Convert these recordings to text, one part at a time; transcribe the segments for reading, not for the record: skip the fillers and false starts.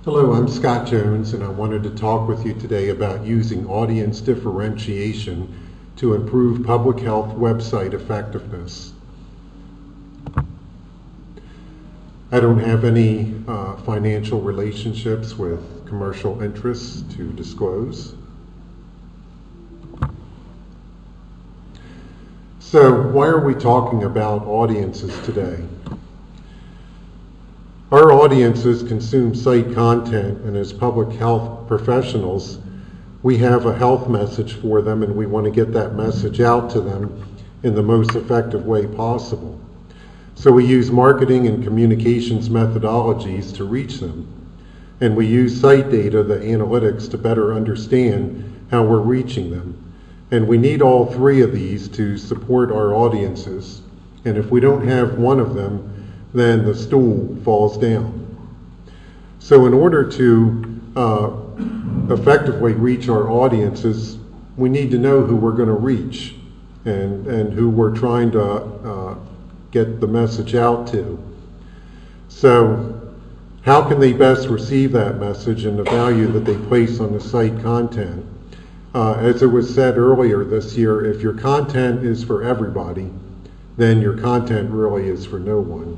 Hello, I'm Scott Jones, and I wanted to talk with you today about using audience differentiation to improve public health website effectiveness. I don't have any financial relationships with commercial interests to disclose. So, why are we talking about audiences today? Our audiences consume site content, and as public health professionals, we have a health message for them, and we want to get that message out to them in the most effective way possible. So we use marketing and communications methodologies to reach them, and we use site data, the analytics, to better understand how we're reaching them. And we need all three of these to support our audiences, and if we don't have one of them, then the stool falls down. So in order to effectively reach our audiences, we need to know who we're going to reach and who we're trying to get the message out to. So how can they best receive that message and the value that they place on the site content? As it was said earlier this year, if your content is for everybody, then your content really is for no one.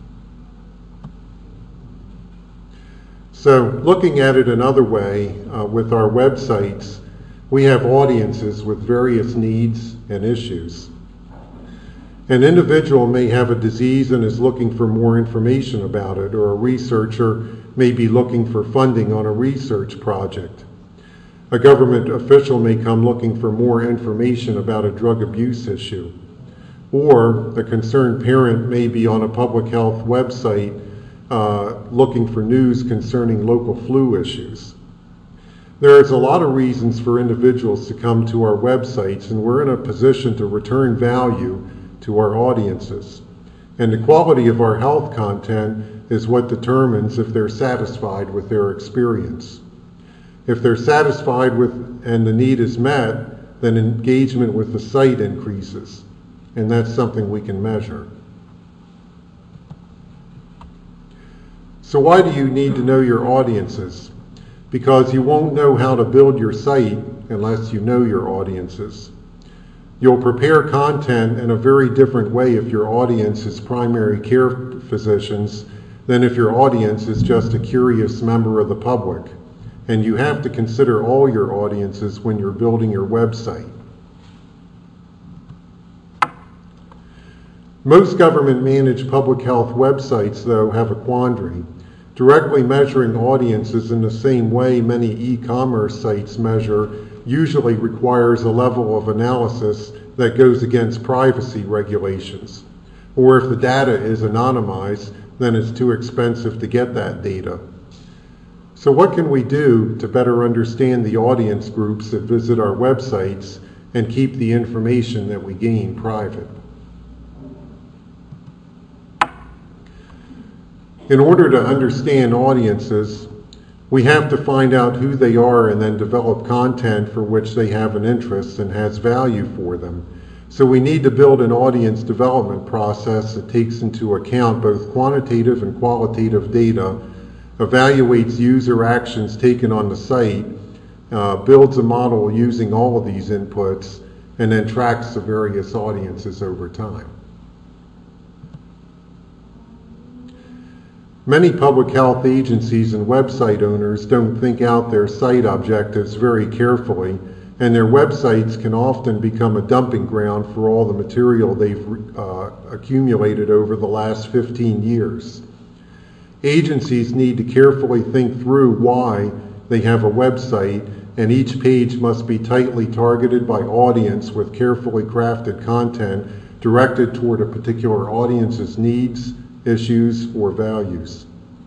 So looking at it another way, with our websites, we have audiences with various needs and issues. An individual may have a disease and is looking for more information about it, or a researcher may be looking for funding on a research project. A government official may come looking for more information about a drug abuse issue, or a concerned parent may be on a public health website looking for news concerning local flu issues. There's a lot of reasons for individuals to come to our websites, and we're in a position to return value to our audiences. And the quality of our health content is what determines if they're satisfied with their experience. If they're satisfied with and the need is met, then engagement with the site increases, and that's something we can measure. So why do you need to know your audiences? Because you won't know how to build your site unless you know your audiences. You'll prepare content in a very different way if your audience is primary care physicians than if your audience is just a curious member of the public. And you have to consider all your audiences when you're building your website. Most government-managed public health websites, though, have a quandary. Directly measuring audiences in the same way many e-commerce sites measure usually requires a level of analysis that goes against privacy regulations. Or if the data is anonymized, then it's too expensive to get that data. So what can we do to better understand the audience groups that visit our websites and keep the information that we gain private? In order to understand audiences, we have to find out who they are and then develop content for which they have an interest and has value for them. So we need to build an audience development process that takes into account both quantitative and qualitative data, evaluates user actions taken on the site, builds a model using all of these inputs, and then tracks the various audiences over time. Many public health agencies and website owners don't think out their site objectives very carefully, and their websites can often become a dumping ground for all the material they've accumulated over the last 15 years. Agencies need to carefully think through why they have a website, and each page must be tightly targeted by audience with carefully crafted content directed toward a particular audience's needs, issues, or values.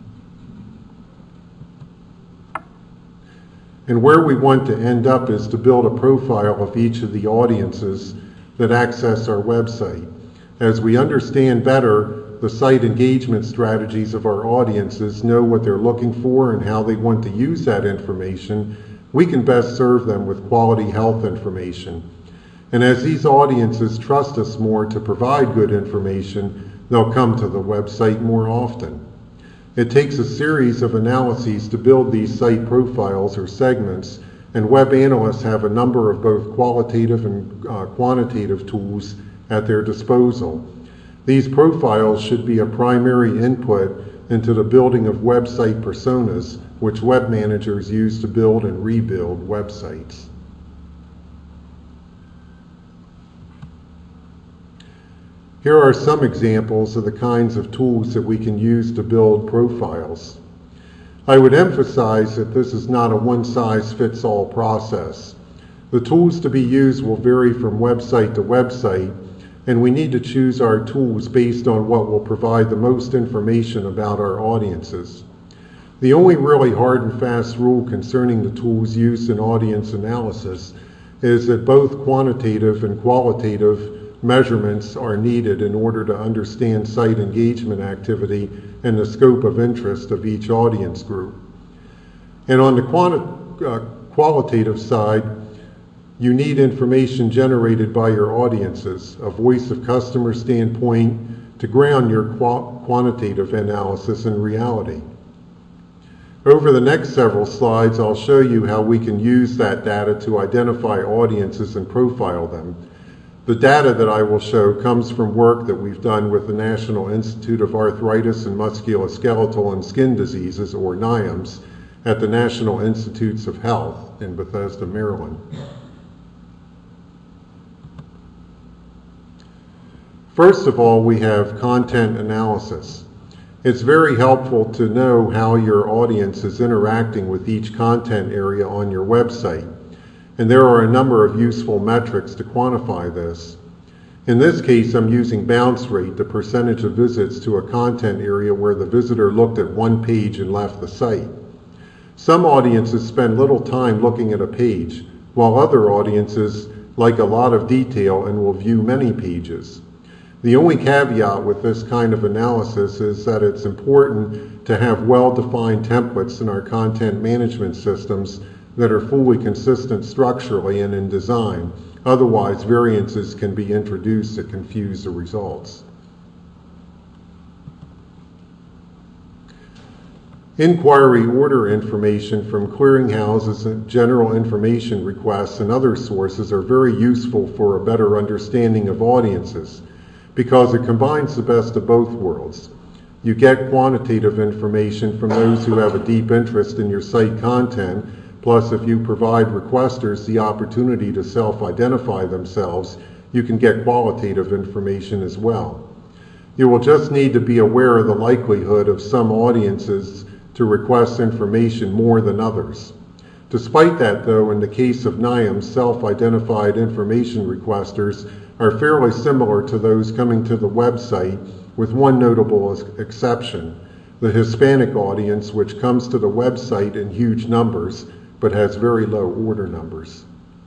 And where we want to end up is to build a profile of each of the audiences that access our website. As we understand better the site engagement strategies of our audiences, know what they're looking for and how they want to use that information, we can best serve them with quality health information. And as these audiences trust us more to provide good information, they'll come to the website more often. It takes a series of analyses to build these site profiles or segments, and web analysts have a number of both qualitative and quantitative tools at their disposal. These profiles should be a primary input into the building of website personas, which web managers use to build and rebuild websites. Here are some examples of the kinds of tools that we can use to build profiles. I would emphasize that this is not a one-size-fits-all process. The tools to be used will vary from website to website, and we need to choose our tools based on what will provide the most information about our audiences. The only really hard and fast rule concerning the tools used in audience analysis is that both quantitative and qualitative measurements are needed in order to understand site engagement activity and the scope of interest of each audience group. And on the qualitative side, you need information generated by your audiences, a voice of customer standpoint to ground your quantitative analysis in reality. Over the next several slides, I'll show you how we can use that data to identify audiences and profile them. The data that I will show comes from work that we've done with the National Institute of Arthritis and Musculoskeletal and Skin Diseases, or NIAMS, at the National Institutes of Health in Bethesda, Maryland. First of all, we have content analysis. It's very helpful to know how your audience is interacting with each content area on your website. And there are a number of useful metrics to quantify this. In this case, I'm using bounce rate, the percentage of visits to a content area where the visitor looked at one page and left the site. Some audiences spend little time looking at a page, while other audiences like a lot of detail and will view many pages. The only caveat with this kind of analysis is that it's important to have well-defined templates in our content management systems that are fully consistent structurally and in design. Otherwise, variances can be introduced that confuse the results. Inquiry order information from clearinghouses and general information requests and other sources are very useful for a better understanding of audiences because it combines the best of both worlds. You get quantitative information from those who have a deep interest in your site content. Plus, if you provide requesters the opportunity to self-identify themselves, you can get qualitative information as well. You will just need to be aware of the likelihood of some audiences to request information more than others. Despite that, though, in the case of NIAMS, self-identified information requesters are fairly similar to those coming to the website, with one notable exception: the Hispanic audience, which comes to the website in huge numbers, but has very low order numbers.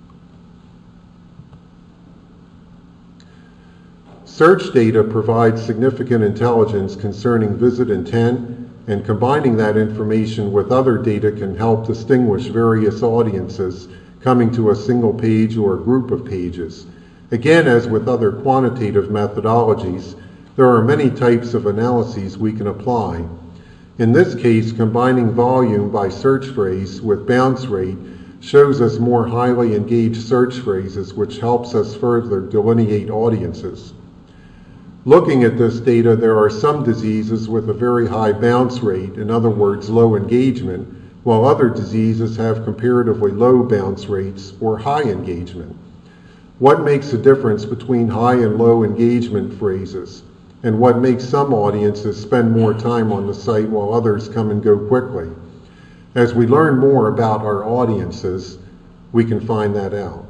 Search data provides significant intelligence concerning visit intent, and combining that information with other data can help distinguish various audiences coming to a single page or a group of pages. Again, as with other quantitative methodologies, there are many types of analyses we can apply. In this case, combining volume by search phrase with bounce rate shows us more highly engaged search phrases, which helps us further delineate audiences. Looking at this data, there are some diseases with a very high bounce rate, in other words, low engagement, while other diseases have comparatively low bounce rates or high engagement. What makes a difference between high and low engagement phrases? And what makes some audiences spend more time on the site while others come and go quickly? As we learn more about our audiences, we can find that out.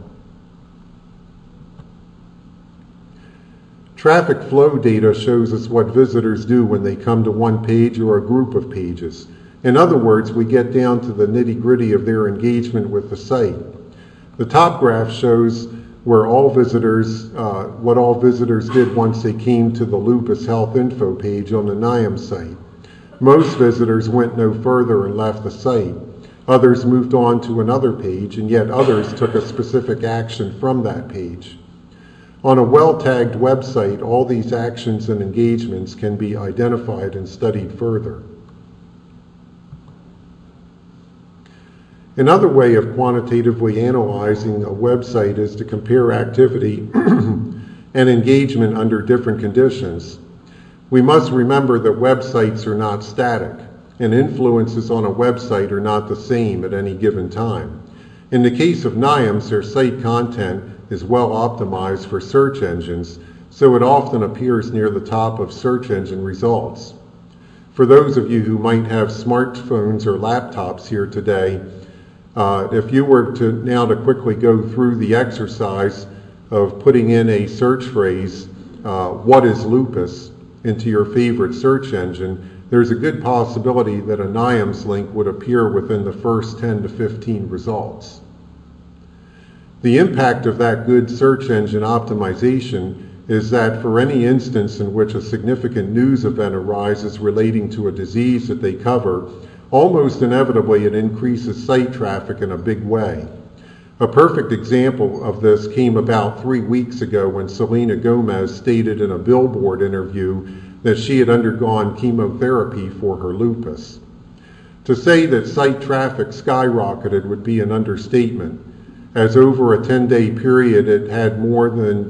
Traffic flow data shows us what visitors do when they come to one page or a group of pages. In other words, we get down to the nitty-gritty of their engagement with the site. The top graph shows where what all visitors did once they came to the Lupus Health Info page on the NIAMS site. Most visitors went no further and left the site. Others moved on to another page, and yet others took a specific action from that page. On a well-tagged website, all these actions and engagements can be identified and studied further. Another way of quantitatively analyzing a website is to compare activity and engagement under different conditions. We must remember that websites are not static, and influences on a website are not the same at any given time. In the case of NIAMS, their site content is well optimized for search engines, so it often appears near the top of search engine results. For those of you who might have smartphones or laptops here today, if you were to quickly go through the exercise of putting in a search phrase, what is lupus, into your favorite search engine, there's a good possibility that a NIAMS link would appear within the first 10 to 15 results. The impact of that good search engine optimization is that for any instance in which a significant news event arises relating to a disease that they cover, almost inevitably it increases site traffic in a big way. A perfect example of this came about 3 weeks ago when Selena Gomez stated in a Billboard interview that she had undergone chemotherapy for her lupus. To say that site traffic skyrocketed would be an understatement, as over a 10-day period it had more than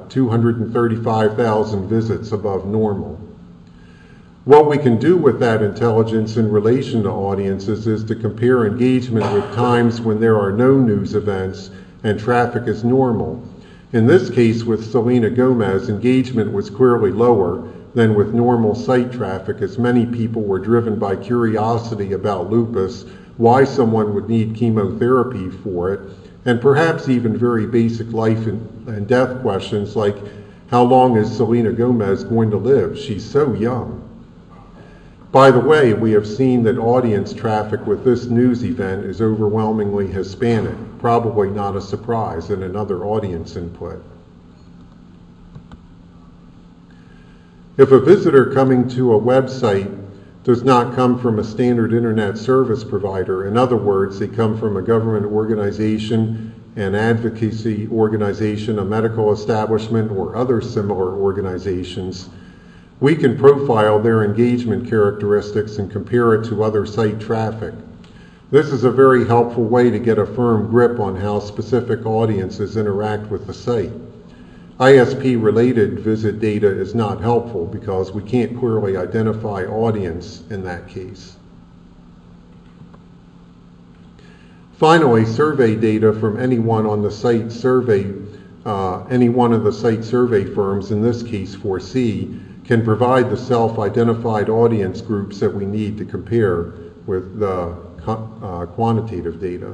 235,000 visits above normal. What we can do with that intelligence in relation to audiences is to compare engagement with times when there are no news events and traffic is normal. In this case with Selena Gomez, engagement was clearly lower than with normal site traffic, as many people were driven by curiosity about lupus, why someone would need chemotherapy for it, and perhaps even very basic life and death questions like, how long is Selena Gomez going to live? She's so young. By the way, we have seen that audience traffic with this news event is overwhelmingly Hispanic, probably not a surprise in another audience input. If a visitor coming to a website does not come from a standard internet service provider, in other words, they come from a government organization, an advocacy organization, a medical establishment, or other similar organizations, we can profile their engagement characteristics and compare it to other site traffic. This is a very helpful way to get a firm grip on how specific audiences interact with the site. ISP-related visit data is not helpful because we can't clearly identify audience in that case. Finally, survey data from any one of the site survey firms, in this case 4C, can provide the self-identified audience groups that we need to compare with the quantitative data.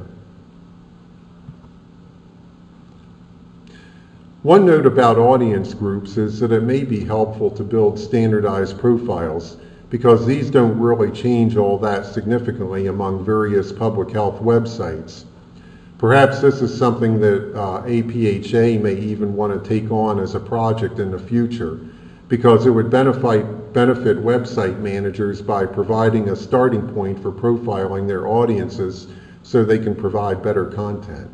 One note about audience groups is that it may be helpful to build standardized profiles because these don't really change all that significantly among various public health websites. Perhaps this is something that APHA may even want to take on as a project in the future, because it would benefit website managers by providing a starting point for profiling their audiences so they can provide better content.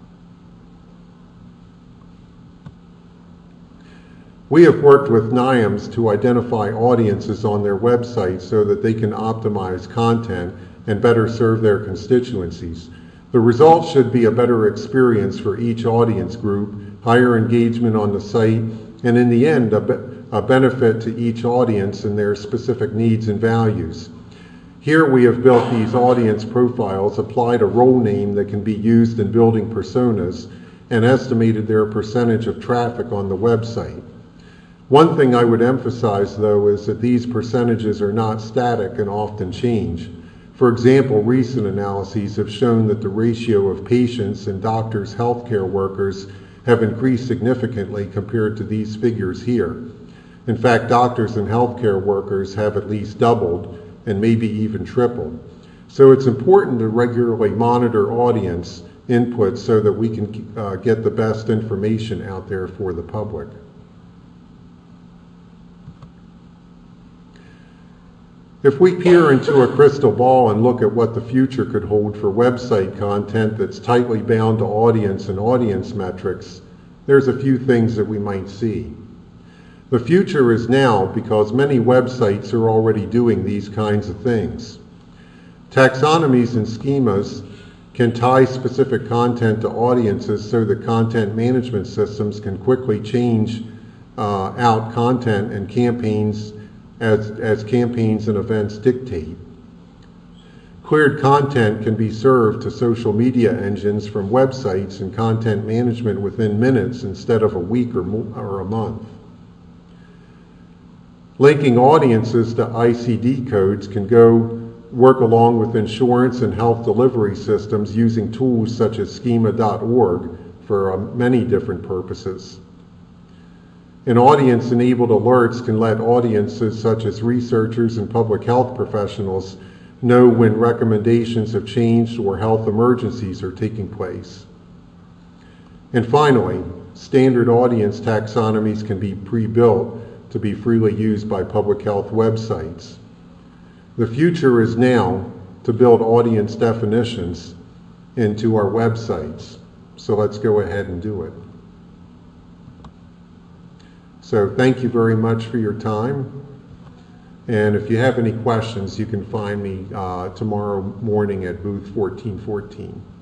We have worked with NIAMS to identify audiences on their website so that they can optimize content and better serve their constituencies. The result should be a better experience for each audience group, higher engagement on the site, and in the end, a benefit to each audience and their specific needs and values. Here we have built these audience profiles, applied a role name that can be used in building personas, and estimated their percentage of traffic on the website. One thing I would emphasize, though, is that these percentages are not static and often change. For example, recent analyses have shown that the ratio of patients and doctors' healthcare workers have increased significantly compared to these figures here. In fact, doctors and healthcare workers have at least doubled and maybe even tripled. So it's important to regularly monitor audience input so that we can get the best information out there for the public. If we peer into a crystal ball and look at what the future could hold for website content that's tightly bound to audience and audience metrics, there's a few things that we might see. The future is now because many websites are already doing these kinds of things. Taxonomies and schemas can tie specific content to audiences so that content management systems can quickly change out content and campaigns as campaigns and events dictate. Cleared content can be served to social media engines from websites and content management within minutes instead of a week or a month. Linking audiences to ICD codes can work along with insurance and health delivery systems using tools such as schema.org for many different purposes. And audience-enabled alerts can let audiences such as researchers and public health professionals know when recommendations have changed or health emergencies are taking place. And finally, standard audience taxonomies can be pre-built to be freely used by public health websites. The future is now to build audience definitions into our websites. So let's go ahead and do it. So thank you very much for your time. And if you have any questions, you can find me tomorrow morning at booth 1414.